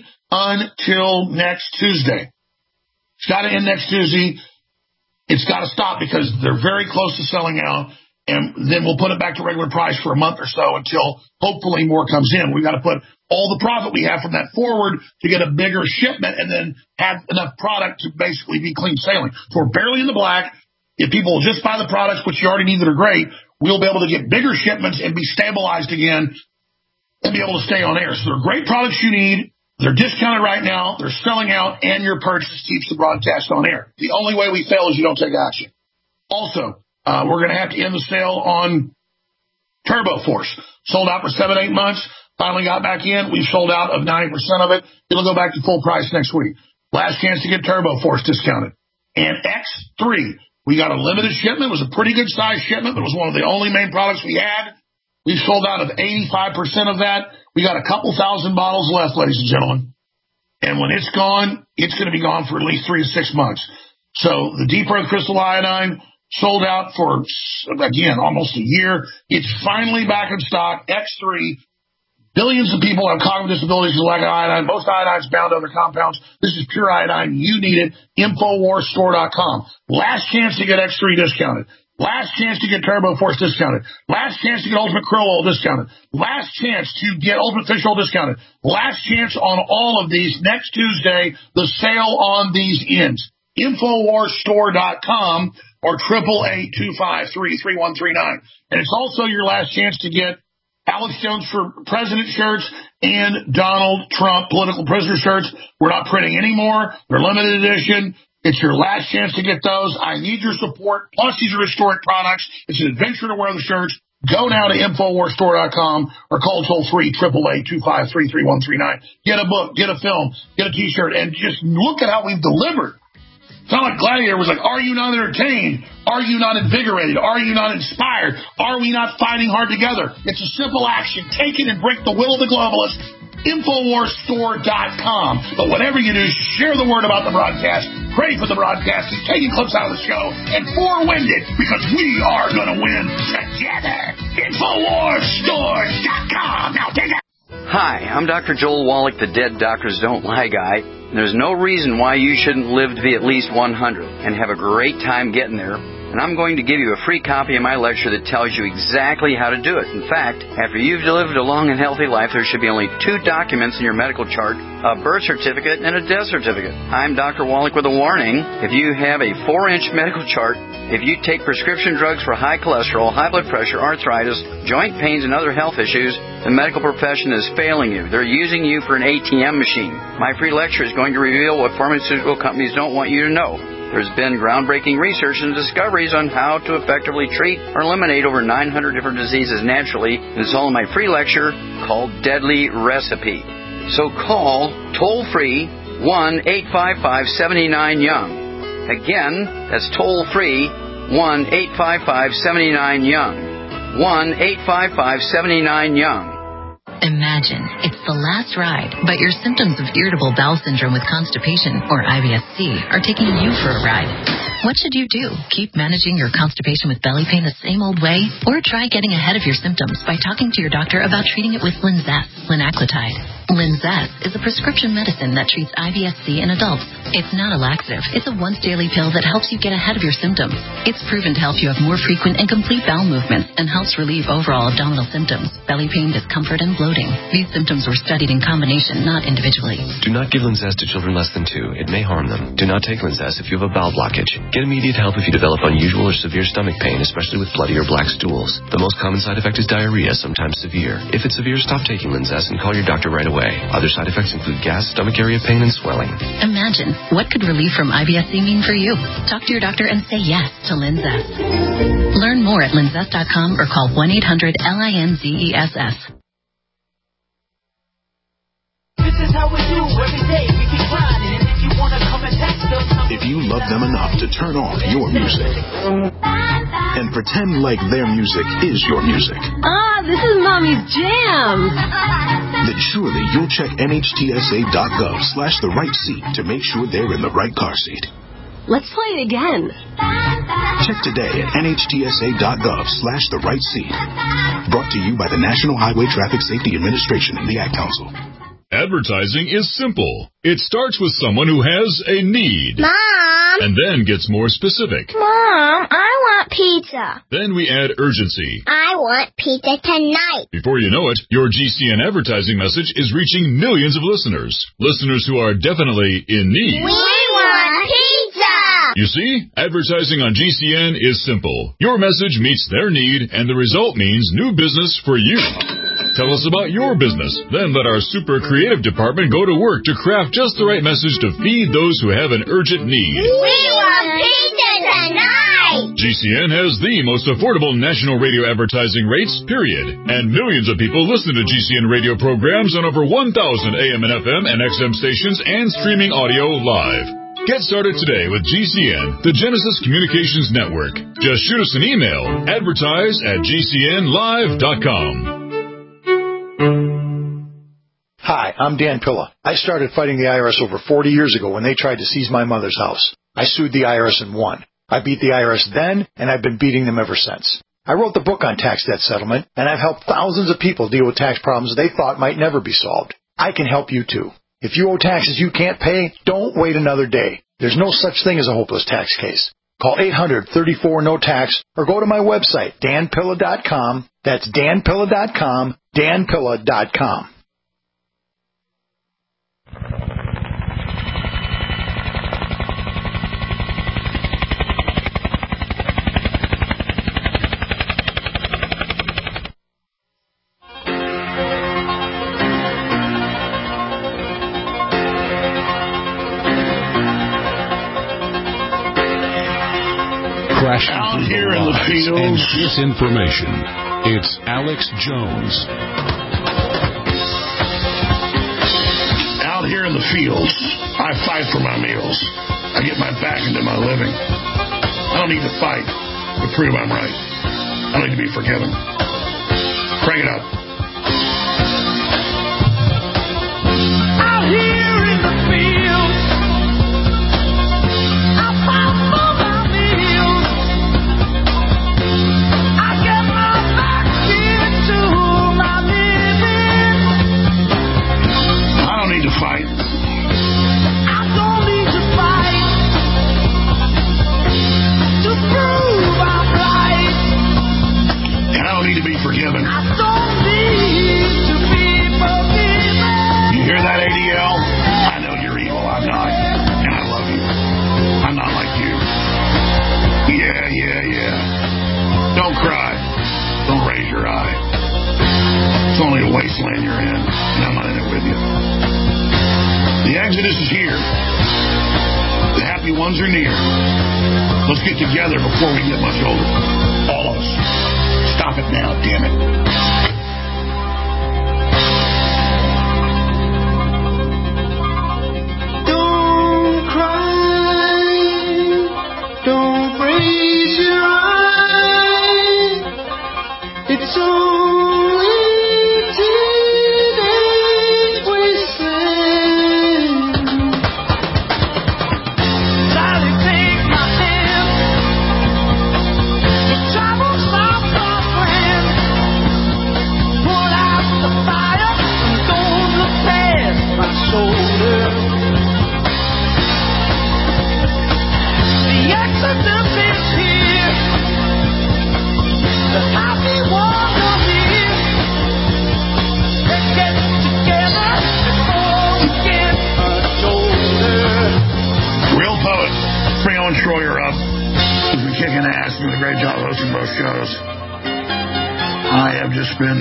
until next Tuesday. It's got to end next Tuesday. It's got to stop because they're very close to selling out. And then we'll put it back to regular price for a month or so until hopefully more comes in. We've got to put all the profit we have from that forward to get a bigger shipment and then have enough product to basically be clean sailing. So we're barely in the black. If people will just buy the products, which you already need that are great, we'll be able to get bigger shipments and be stabilized again and be able to stay on air. So they're great products you need. They're discounted right now. They're selling out, and your purchase keeps the broadcast on air. The only way we fail is you don't take action. Also, we're going to have to end the sale on Turbo Force. Sold out for 7-8 months. Finally got back in. We've sold out of 90% of it. It'll go back to full price next week. Last chance to get Turbo Force discounted. And X3, we got a limited shipment. It was a pretty good size shipment, but it was one of the only main products we had. We've sold out of 85% of that. We got a couple thousand bottles left, ladies and gentlemen. And when it's gone, it's going to be gone for at least 3 to 6 months. So the Deep Earth Crystal Iodine sold out for, again, almost a year. It's finally back in stock. X3. Billions of people have cognitive disabilities who lack iodine. Most iodine is bound to other compounds. This is pure iodine. You need it. InfoWarsStore.com. Last chance to get X3 discounted. Last chance to get Turbo Force discounted. Last chance to get Ultimate Krill Oil discounted. Last chance to get Ultimate Fish Oil discounted. Last chance on all of these. Next Tuesday, the sale on these ends. InfoWarsStore.com or 888-253-3139. And it's also your last chance to get Alex Jones for President shirts and Donald Trump political prisoner shirts. We're not printing anymore. They're limited edition. It's your last chance to get those. I need your support. Plus, these are historic products. It's an adventure to wear the shirts. Go now to InfoWarsStore.com or call toll-free 888-253-3139. Get a book, get a film, get a T-shirt, and just look at how we've delivered. It's not like Gladiator was like, are you not entertained? Are you not invigorated? Are you not inspired? Are we not fighting hard together? It's a simple action. Take it and break the will of the globalist. InfoWarsStore.com. But whatever you do, share the word about the broadcast. Pray for the broadcast. Keep taking clips out of the show. And forewind it, because we are going to win together. InfoWarsStore.com. Now take it. Hi, I'm Dr. Joel Wallach, the Dead Doctors Don't Lie guy. There's no reason why you shouldn't live to be at least 100 and have a great time getting there. And I'm going to give you a free copy of my lecture that tells you exactly how to do it. In fact, after you've lived a long and healthy life, there should be only 2 documents in your medical chart, a birth certificate and a death certificate. I'm Dr. Wallach with a warning. If you have a 4-inch medical chart, if you take prescription drugs for high cholesterol, high blood pressure, arthritis, joint pains, and other health issues, the medical profession is failing you. They're using you for an ATM machine. My free lecture is going to reveal what pharmaceutical companies don't want you to know. There's been groundbreaking research and discoveries on how to effectively treat or eliminate over 900 different diseases naturally. It's all in my free lecture called Deadly Recipe. So call toll-free 1-855-79-YOUNG. Again, that's toll-free 1-855-79-YOUNG. 1-855-79-YOUNG. Imagine it's the last ride, but your symptoms of irritable bowel syndrome with constipation, or IBS-C, are taking you for a ride. What should you do? Keep managing your constipation with belly pain the same old way? Or try getting ahead of your symptoms by talking to your doctor about treating it with Linzess, linaclotide. Linzess is a prescription medicine that treats IBS-C in adults. It's not a laxative. It's a once-daily pill that helps you get ahead of your symptoms. It's proven to help you have more frequent and complete bowel movements and helps relieve overall abdominal symptoms, belly pain, discomfort, and bloating. These symptoms were studied in combination, not individually. Do not give Linzess to children less than 2. It may harm them. Do not take Linzess if you have a bowel blockage. Get immediate help if you develop unusual or severe stomach pain, especially with bloody or black stools. The most common side effect is diarrhea, sometimes severe. If it's severe, stop taking Linzess and call your doctor right away. Other side effects include gas, stomach area pain, and swelling. Imagine, what could relief from IBS-C mean for you? Talk to your doctor and say yes to Linzess. Learn more at linzess.com or call 1-800-LINZESS. This is how we do every day. We keep grinding, and if you want to come and text us, if you love them enough to turn off your music and pretend like their music is your music. This is Mommy's jam. Then surely you'll check NHTSA.gov/the-right-seat to make sure they're in the right car seat. Let's play it again. Check today at NHTSA.gov/the-right-seat. Brought to you by the National Highway Traffic Safety Administration and the Ad Council. Advertising is simple. It starts with someone who has a need. Mom! And then gets more specific. Mom, I want pizza. Then we add urgency. I want pizza tonight. Before you know it, your GCN advertising message is reaching millions of listeners. Listeners who are definitely in need. We want pizza! You see, advertising on GCN is simple. Your message meets their need, and the result means new business for you. Tell us about your business. Then let our super creative department go to work to craft just the right message to feed those who have an urgent need. We want pizza tonight! GCN has the most affordable national radio advertising rates, period. And millions of people listen to GCN radio programs on over 1,000 AM and FM and XM stations and streaming audio live. Get started today with GCN, the Genesis Communications Network. Just shoot us an email, advertise@gcnlive.com. Hi, I'm Dan Pilla. I started fighting the IRS over 40 years ago when they tried to seize my mother's house. I sued the IRS and won. I beat the IRS then, and I've been beating them ever since. I wrote the book on tax debt settlement, and I've helped thousands of people deal with tax problems they thought might never be solved. I can help you too. If you owe taxes you can't pay, don't wait another day. There's no such thing as a hopeless tax case. Call 800-34-NO-TAX or go to my website, danpilla.com. That's danpilla.com, danpilla.com. Out here in the field and disinformation. It's Alex Jones. Out here in the fields, I fight for my meals. I get my back into my living. I don't need to fight to prove I'm right. I need to be forgiven. Crank it up. out here in the fields, I fight for my meals. I get my back into my living. I don't need to fight. I don't need to fight to prove I'm right. And I don't need to be forgiven. I don't need to be forgiven. You hear that, ADL? I know you're evil. I'm not. And I love you. I'm not like you. Yeah. Don't cry. Don't raise your eye. It's only a wasteland you're in, and I'm not in it with you. The Exodus is here. The happy ones are near. Let's get together before we get much older. All of us. Stop it now, damn it. Don't cry. Don't raise your eye. It's only teenage wasteland. Sally, take my hand. Bring Owen Schroyer up. He's been kicking ass, doing a great job hosting both shows. I have just been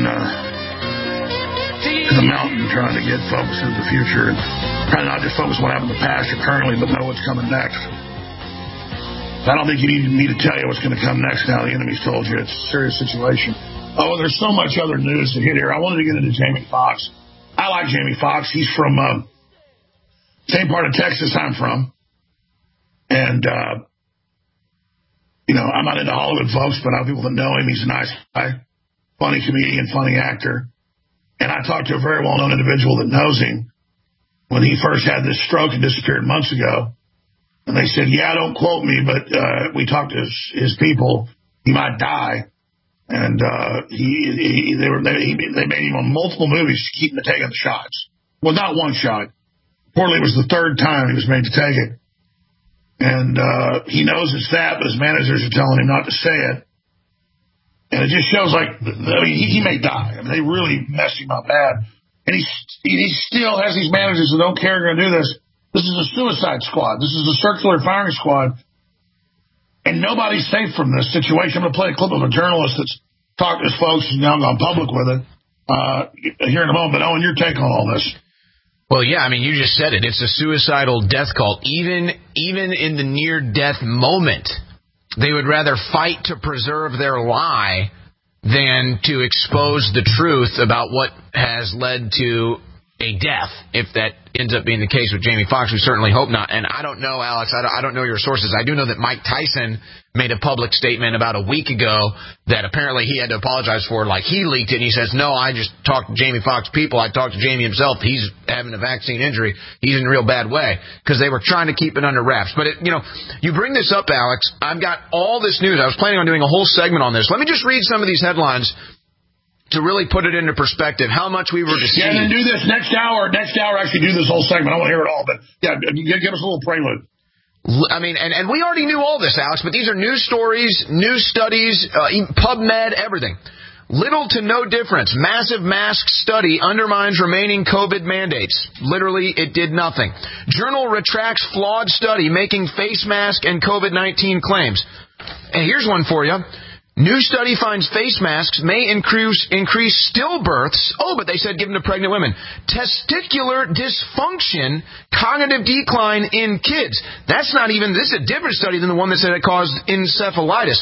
to the mountain trying to get focused into the future and trying to not just focus on what happened in the past or currently, but know what's coming next. I don't think you need me to tell you what's going to come next now. The enemy's told you. It's a serious situation. Oh, and there's so much other news to hit here. I wanted to get into Jamie Foxx. I like Jamie Foxx. He's from same part of Texas I'm from. And, I'm not into Hollywood folks, but I have people that know him. He's a nice guy, funny comedian, funny actor. And I talked to a very well-known individual that knows him when he first had this stroke and disappeared months ago. And they said, yeah, don't quote me, but we talked to his people. He might die. And they made him on multiple movies to keep him taking the shots. Well, not one shot. Reportedly, it was the third time he was made to take it. And he knows it's that, but his managers are telling him not to say it. And it just shows he may die. I mean, they really messed him up bad. And he still has these managers that don't care going to do this. This is a suicide squad. This is a circular firing squad. And nobody's safe from this situation. I'm going to play a clip of a journalist that's talked to his folks and now gone public with it here in a moment. But, Owen, your take on all this. Well, yeah, I mean, you just said it. It's a suicidal death cult. Even in the near-death moment, they would rather fight to preserve their lie than to expose the truth about what has led to a death, if that ends up being the case with Jamie Foxx. We certainly hope not. And I don't know, Alex, I don't know your sources. I do know that Mike Tyson made a public statement about a week ago that apparently he had to apologize for. Like, he leaked it, and he says, no, I just talked to Jamie Foxx people. I talked to Jamie himself. He's having a vaccine injury. He's in a real bad way, because they were trying to keep it under wraps. But, you bring this up, Alex. I've got all this news. I was planning on doing a whole segment on this. Let me just read some of these headlines to really put it into perspective, how much we were deceived. Yeah, and then do this next hour, actually do this whole segment. I want to hear it all, but yeah, give us a little prelude. I mean, and we already knew all this, Alex, but these are news stories, news studies, PubMed, everything. Little to no difference. Massive mask study undermines remaining COVID mandates. Literally, it did nothing. Journal retracts flawed study making face mask and COVID-19 claims. And here's one for you. New study finds face masks may increase stillbirths. Oh, but they said given to pregnant women. Testicular dysfunction, cognitive decline in kids. This is a different study than the one that said it caused encephalitis.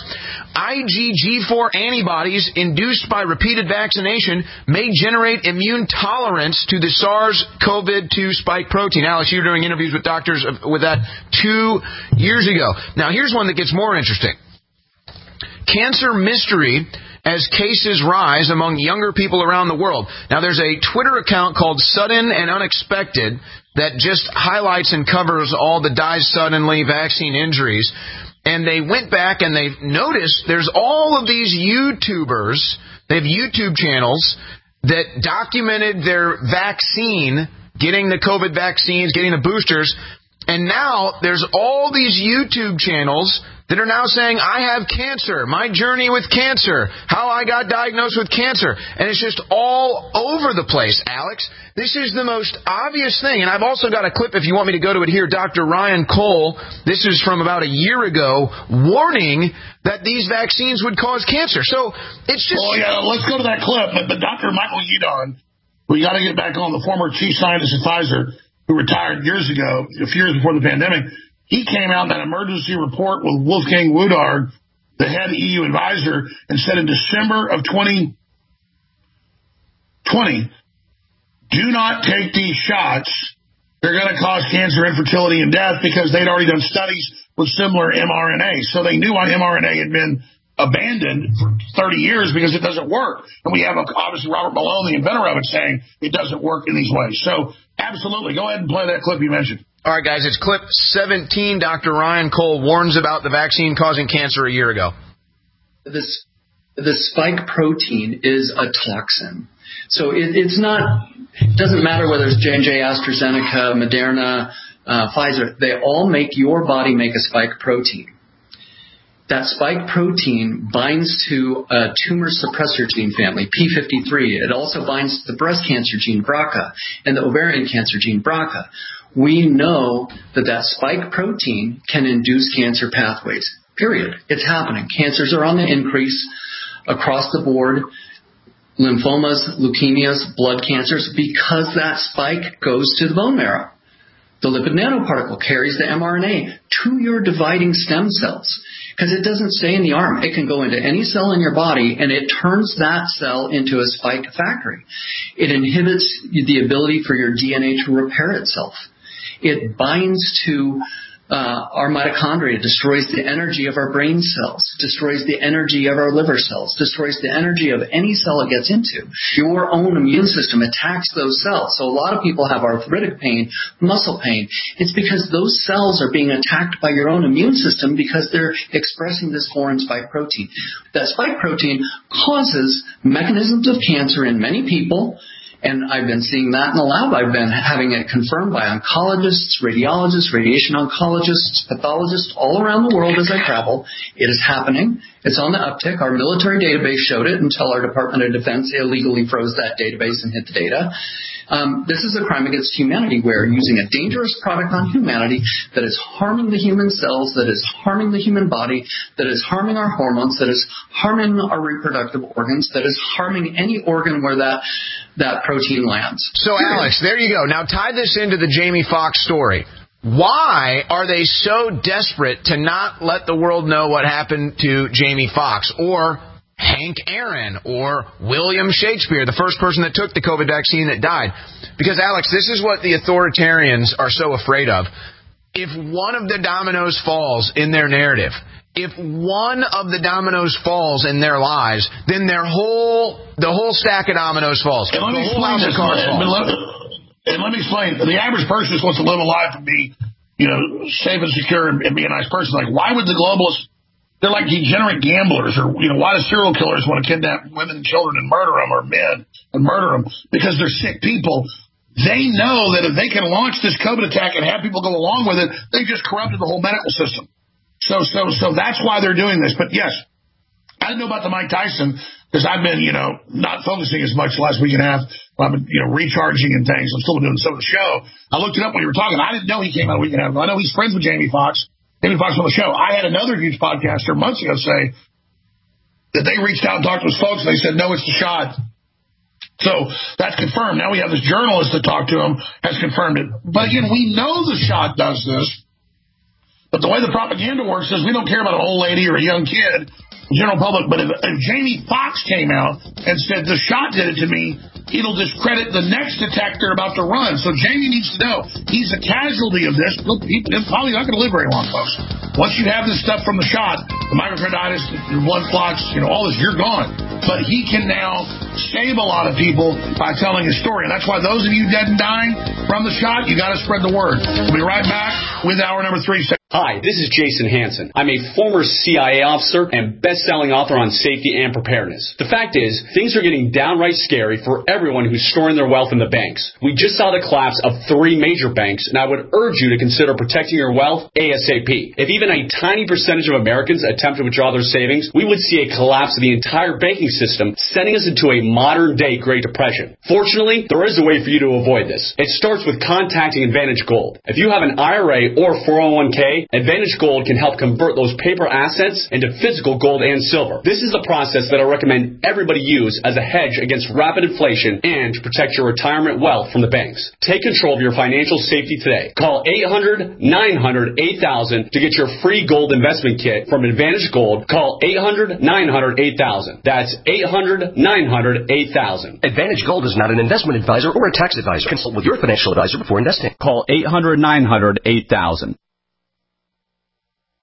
IgG4 antibodies induced by repeated vaccination may generate immune tolerance to the SARS-CoV-2 spike protein. Alex, you were doing interviews with doctors with that 2 years ago. Now, here's one that gets more interesting. Cancer mystery as cases rise among younger people around the world. Now, there's a Twitter account called Sudden and Unexpected that just highlights and covers all the die suddenly vaccine injuries. And they went back and they've noticed there's all of these YouTubers, they have YouTube channels that documented their vaccine, getting the COVID vaccines, getting the boosters. And now there's all these YouTube channels that are now saying, I have cancer, my journey with cancer, how I got diagnosed with cancer. And it's just all over the place, Alex. This is the most obvious thing. And I've also got a clip, if you want me to go to it here, Dr. Ryan Cole, this is from about a year ago, warning that these vaccines would cause cancer. So it's just... Oh, yeah, let's go to that clip. But Dr. Michael Yeadon, we got to get back on, the former chief scientist at Pfizer, who retired years ago, a few years before the pandemic. He came out in that emergency report with Wolfgang Wodarg, the head EU advisor, and said in December of 2020, do not take these shots. They're going to cause cancer, infertility, and death, because they'd already done studies with similar mRNA. So they knew why mRNA had been abandoned for 30 years, because it doesn't work. And we have, obviously, Robert Malone, the inventor of it, saying it doesn't work in these ways. So absolutely, go ahead and play that clip you mentioned. All right, guys, it's clip 17. Dr. Ryan Cole warns about the vaccine causing cancer a year ago. The spike protein is a toxin. So it's not, it doesn't matter whether it's J&J, AstraZeneca, Moderna, Pfizer. They all make your body make a spike protein. That spike protein binds to a tumor suppressor gene family, P53. It also binds to the breast cancer gene, BRCA, and the ovarian cancer gene, BRCA. we know that spike protein can induce cancer pathways. Period. It's happening. Cancers are on the increase across the board. Lymphomas, leukemias, blood cancers, because that spike goes to the bone marrow. The lipid nanoparticle carries the mRNA to your dividing stem cells because it doesn't stay in the arm. It can go into any cell in your body, and it turns that cell into a spike factory. It inhibits the ability for your DNA to repair itself. It binds to our mitochondria, destroys the energy of our brain cells, destroys the energy of our liver cells, destroys the energy of any cell it gets into. Your own immune system attacks those cells. So a lot of people have arthritic pain, muscle pain. It's because those cells are being attacked by your own immune system because they're expressing this foreign spike protein. That spike protein causes mechanisms of cancer in many people. And I've been seeing that in the lab. I've been having it confirmed by oncologists, radiologists, radiation oncologists, pathologists all around the world as I travel. It is happening. It's on the uptick. Our military database showed it until our Department of Defense illegally froze that database and hid the data. This is a crime against humanity. We're using a dangerous product on humanity that is harming the human cells, that is harming the human body, that is harming our hormones, that is harming our reproductive organs, that is harming any organ where that protein lands. So, Alex, there you go. Now tie this into the Jamie Foxx story. Why are they so desperate to not let the world know what happened to Jamie Foxx or Hank Aaron or William Shakespeare, the first person that took the COVID vaccine that died? Because, Alex, this is what the authoritarians are so afraid of. If one of the dominoes falls in their narrative, if one of the dominoes falls in their lives, then the whole stack of dominoes falls. And let me explain this. And let me explain. The average person just wants to live a life and be, safe and secure and be a nice person. Like, why would the globalists? They're like degenerate gamblers, or why do serial killers want to kidnap women and children and murder them, or men and murder them? Because they're sick people. They know that if they can launch this COVID attack and have people go along with it, they just corrupted the whole medical system. So that's why they're doing this. But yes, I didn't know about the Mike Tyson because I've been, not focusing as much the last week and a half. I've been, recharging and things. I'm still doing some of the show. I looked it up when you were talking. I didn't know he came out a week and a half ago. I know he's friends with Jamie Foxx. Jamie Foxx on the show. I had another huge podcaster months ago say that they reached out and talked to his folks, and they said, no, it's the shot. So that's confirmed. Now we have this journalist that talked to him, has confirmed it. But again, we know the shot does this. But the way the propaganda works is we don't care about an old lady or a young kid, the general public. But if Jamie Foxx came out and said the shot did it to me, it'll discredit the next attack they're about to run. So Jamie needs to know he's a casualty of this. Look, he's probably not going to live very long, folks. Once you have this stuff from the shot, the myocarditis, the blood clots, all this, you're gone. But he can now save a lot of people by telling his story. And that's why those of you dead and dying from the shot, you got to spread the word. We'll be right back with hour number 3. Hi, this is Jason Hansen. I'm a former CIA officer and best-selling author on safety and preparedness. The fact is, things are getting downright scary for everyone who's storing their wealth in the banks. We just saw the collapse of 3 major banks, and I would urge you to consider protecting your wealth ASAP. If even a tiny percentage of Americans attempt to withdraw their savings, we would see a collapse of the entire banking system, sending us into a modern-day Great Depression. Fortunately, there is a way for you to avoid this. It starts with contacting Advantage Gold. If you have an IRA or 401k, Advantage Gold can help convert those paper assets into physical gold and silver. This is the process that I recommend everybody use as a hedge against rapid inflation and to protect your retirement wealth from the banks. Take control of your financial safety today. Call 800-900-8000 to get your free gold investment kit from Advantage Gold. Call 800-900-8000. That's 800-900-8000. Advantage Gold is not an investment advisor or a tax advisor. Consult with your financial advisor before investing. Call 800-900-8000.